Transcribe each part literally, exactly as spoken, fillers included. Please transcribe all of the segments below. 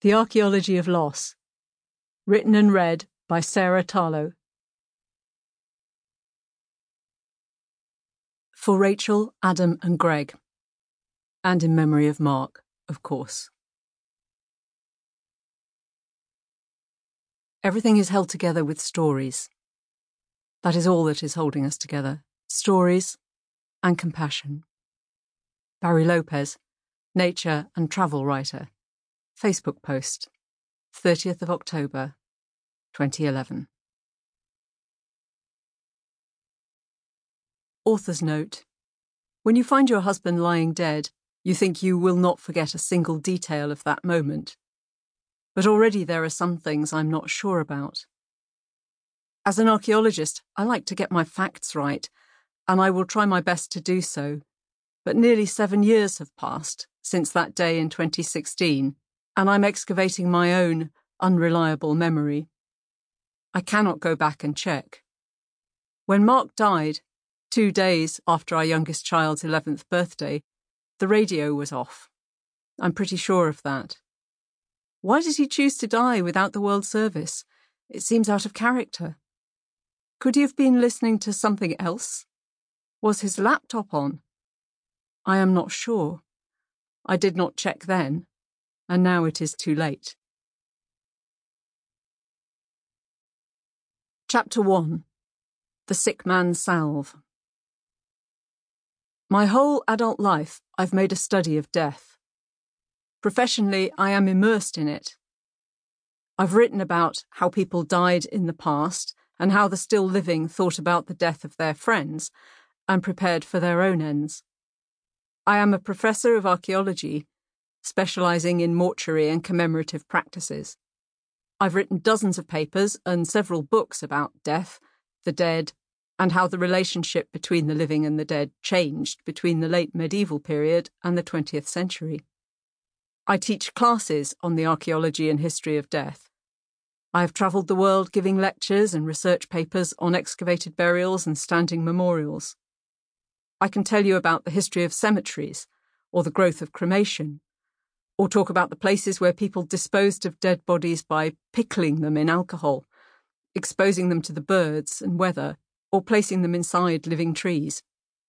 The Archaeology of Loss. Written and read by Sarah Tarlow. For Rachel, Adam and Greg. And in memory of Mark, of course. Everything is held together with stories. That is all that is holding us together. Stories and compassion. Barry Lopez, nature and travel writer. Facebook post, thirtieth of October, twenty eleven. Author's note. When you find your husband lying dead, you think you will not forget a single detail of that moment. But already there are some things I'm not sure about. As an archaeologist, I like to get my facts right, and I will try my best to do so. But nearly seven years have passed since that day in twenty sixteen, and I'm excavating my own unreliable memory. I cannot go back and check. When Mark died, two days after our youngest child's eleventh birthday, the radio was off. I'm pretty sure of that. Why did he choose to die without the World Service? It seems out of character. Could he have been listening to something else? Was his laptop on? I am not sure. I did not check then, and now it is too late. Chapter one. The Sick Man's Salve. My whole adult life, I've made a study of death. Professionally, I am immersed in it. I've written about how people died in the past and how the still living thought about the death of their friends and prepared for their own ends. I am a professor of archaeology, specialising in mortuary and commemorative practices. I've written dozens of papers and several books about death, the dead, and how the relationship between the living and the dead changed between the late medieval period and the twentieth century. I teach classes on the archaeology and history of death. I have travelled the world giving lectures and research papers on excavated burials and standing memorials. I can tell you about the history of cemeteries, or the growth of cremation, or talk about the places where people disposed of dead bodies by pickling them in alcohol, exposing them to the birds and weather, or placing them inside living trees.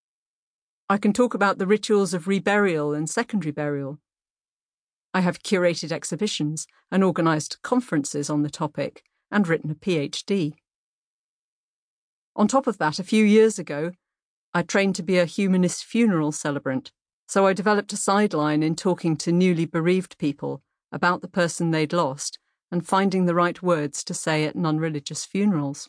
I can talk about the rituals of reburial and secondary burial. I have curated exhibitions and organised conferences on the topic and written a PhD. On top of that, a few years ago, I trained to be a humanist funeral celebrant, so I developed a sideline in talking to newly bereaved people about the person they'd lost and finding the right words to say at non-religious funerals.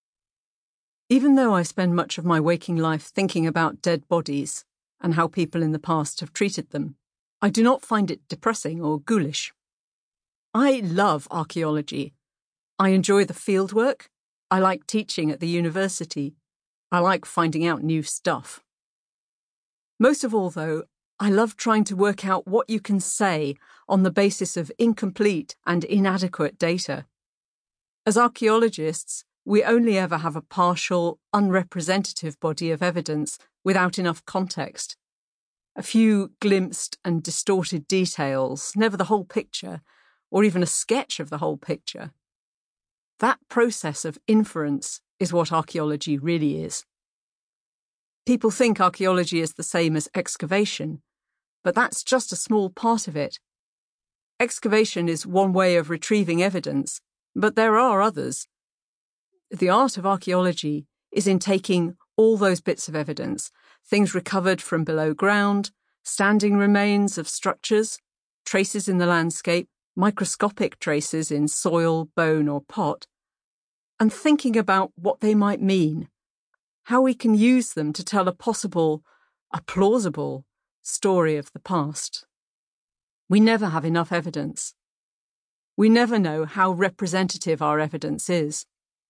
Even though I spend much of my waking life thinking about dead bodies and how people in the past have treated them, I do not find it depressing or ghoulish. I love archaeology. I enjoy the fieldwork. I like teaching at the university. I like finding out new stuff. Most of all, though, I love trying to work out what you can say on the basis of incomplete and inadequate data. As archaeologists, we only ever have a partial, unrepresentative body of evidence without enough context. A few glimpsed and distorted details, never the whole picture, or even a sketch of the whole picture. That process of inference is what archaeology really is. People think archaeology is the same as excavation, but that's just a small part of it. Excavation is one way of retrieving evidence, but there are others. The art of archaeology is in taking all those bits of evidence, things recovered from below ground, standing remains of structures, traces in the landscape, microscopic traces in soil, bone or pot, and thinking about what they might mean, how we can use them to tell a possible, a plausible, story of the past. We never have enough evidence. We never know how representative our evidence is.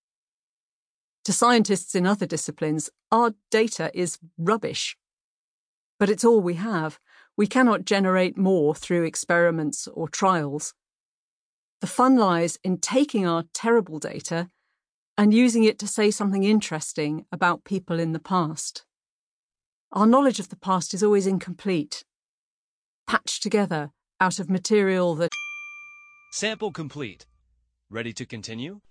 To scientists in other disciplines, our data is rubbish. But it's all we have. We cannot generate more through experiments or trials. The fun lies in taking our terrible data and using it to say something interesting about people in the past. Our knowledge of the past is always incomplete, patched together out of material that Sample complete. Ready to continue?